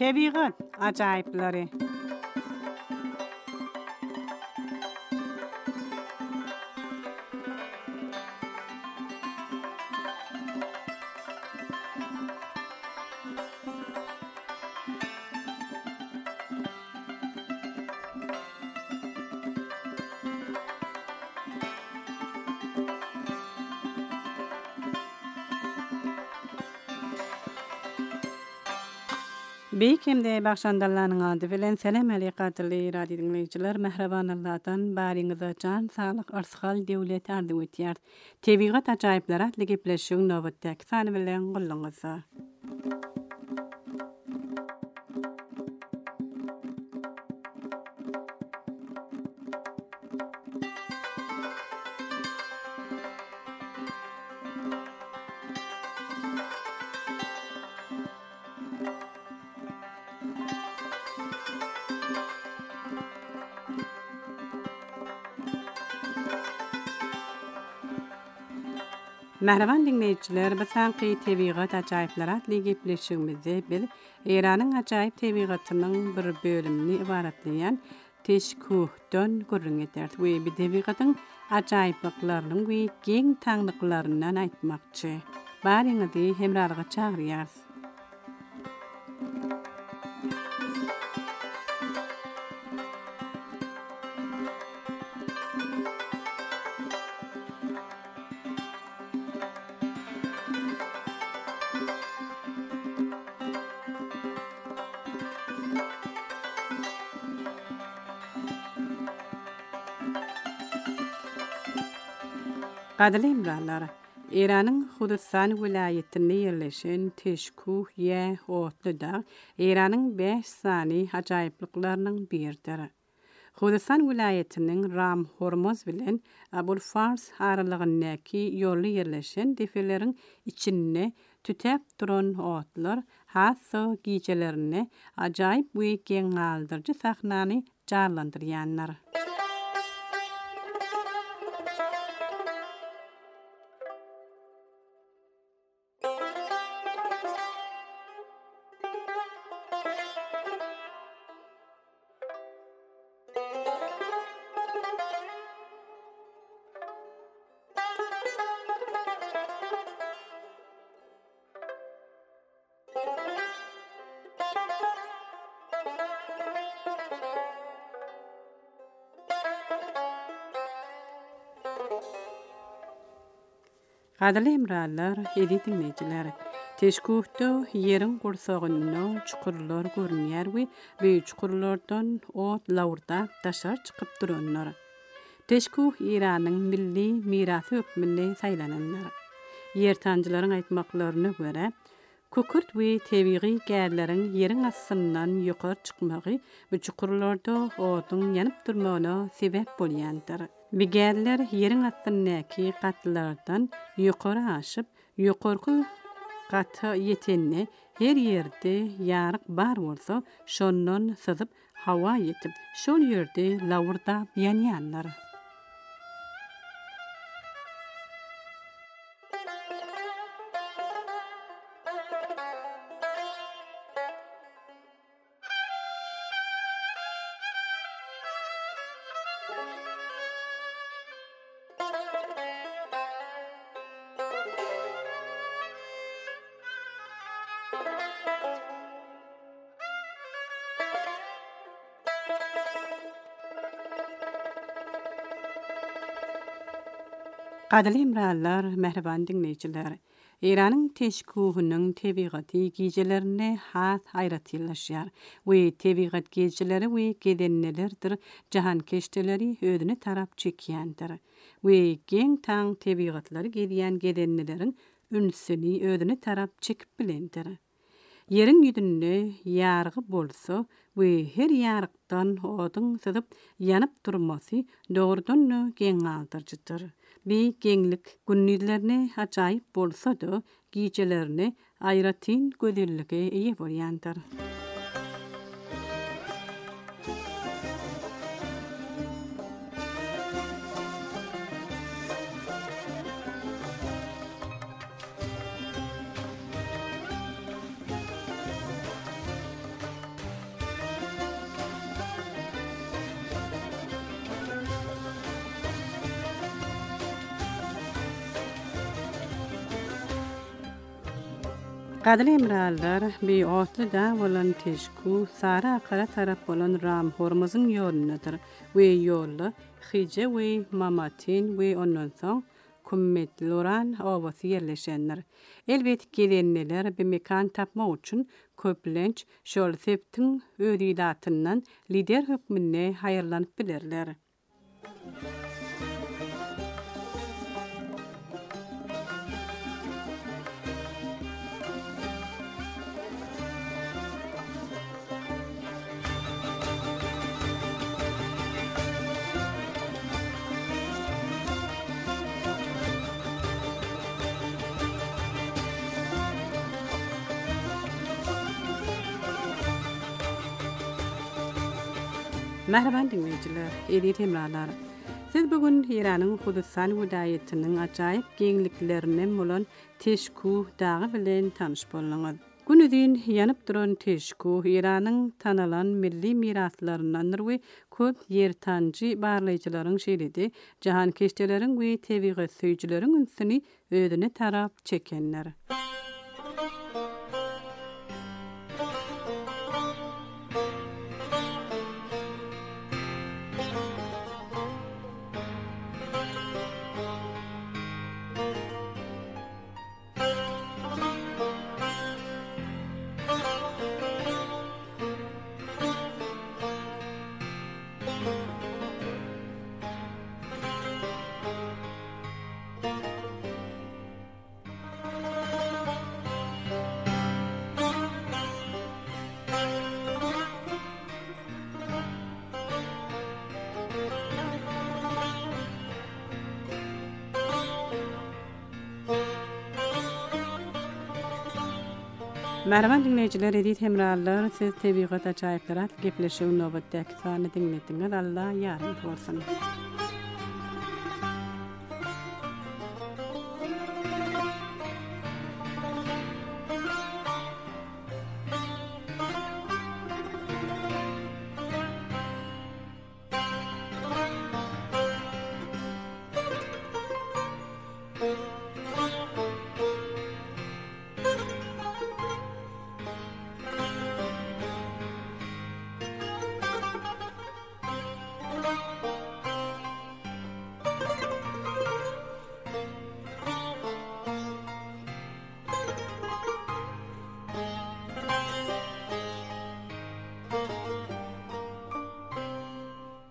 Təbiət acaibləri. Beýkemde başlandallaryň ady bilen selam aleykatyly radio dinleýijiler, Mehreban Allah'tan baryňyza jan saglyk arsyhal döwlet ardy etýär. Tebigat ajaýyplary atly gepleşiň nowatdaky sany bilen gulluňyza. Mehreban dinleýijiler, bu sanky tebigat ajaýyplary atly gepleşigimizde biz Iranyň ajaýyp tebigatynyň bir bölümini ibaratlaýan teşkuhdan gurrun eder. We bir tebigatyň ajaýyplyklarynyň we geň taňlyklaryndan aýtmakçy. Baryňyzy hemralyga çagyrýarys. Gadly imralar, Iranyň Hudistan vilayetinde ýerleşen Teşkuh ýa Otluda Iranyň 5 sany ajaýyplyklarynyň biridir. Hudistan vilayetiniň Ram Hormuz bilen Abul Fars aralygyndaky ýolly ýerleşen defeleriň içinde tütäp duran otlar hassy giýjelerini ajaýyp we geň aldyrjy sahnany jarlandyrýanlar. Gadly imralar, edit dinleýijiler. Teşkuhda ýeriň gursagyny çukurlar görünýär we bu çukurlardan ot lawrda taşar çykyp duranlar. Teşkuh Iranyň milli mirasy hökmünde saýlananlar. Ýertanjylaryň aýtmaklaryna görä, kukurt we tebigy gärleriň ýeriň astyndan ýokary çykmagy bu çukurlarda otyň ýanyp durmagyna sebäp bolýandyr. Bigerler ýeriň astyndaky gatlardan ýokary aşyp, ýokarky gaty ýetenni her ýerde ýaryk bar bolsa, şondan syzyp hawa ýetip, şol ýerde lawrda ýanýanlar. Gadly imralar, mehreban dinleýijiler. Iranyň teşkuhynyň tebigaty giýjelerine has haýratýylaşýar. We tebigat giýjeleri we gedennelerdir, jahan keşdeleri ödüne tarap çekýändir. We geň taň tebigatlary gelýän gedenneleriň ünsüni ödüne tarap çekip bilendir. Ýeriň ýüdünde ýargy bolsa we her ýarykdan odyň syzyp ýanyp durmasy dogrudan geň aldyrjydyr. Bir geňlik günnüdlerini ajaýyp bolsa-da, giýjelerini aýratyn gözellige eýe bolýandyr. Qadrli emrallar, bir otlu da olan teşku, sara akara taraf olan Ram Hormuz'un yolunadır. Ve yolu, Hice ve Mamatin ve ondan son, Kummet Loran ovası yerleşenler. Elbet gelenler bir mekan tapma üçün köplenç, şol septin ödidatından lider hükmüne hayırlanıp bilirler. Merhaba dinleyiciler, Edith Emralar. Siz bugün İran'ın Kudüs'an vilayetinin acayip genliklerinin olan Teşku dağı bilen tanış bolunuz. Günüdin yanıp duran Teşku, İran'ın tanılan milli miraslarındandır ve köp yertancı barlayıcıların şeridi, jahan keştelerin ve teviği söycülerin ünsünü ödüne tarap çekenler. Merhaba dinleyiciler, Edith Emrallar, siz tebigat acayiplara gepleşiw nöbetdäki sany dinlediňiz. Allah ýardym bolsun.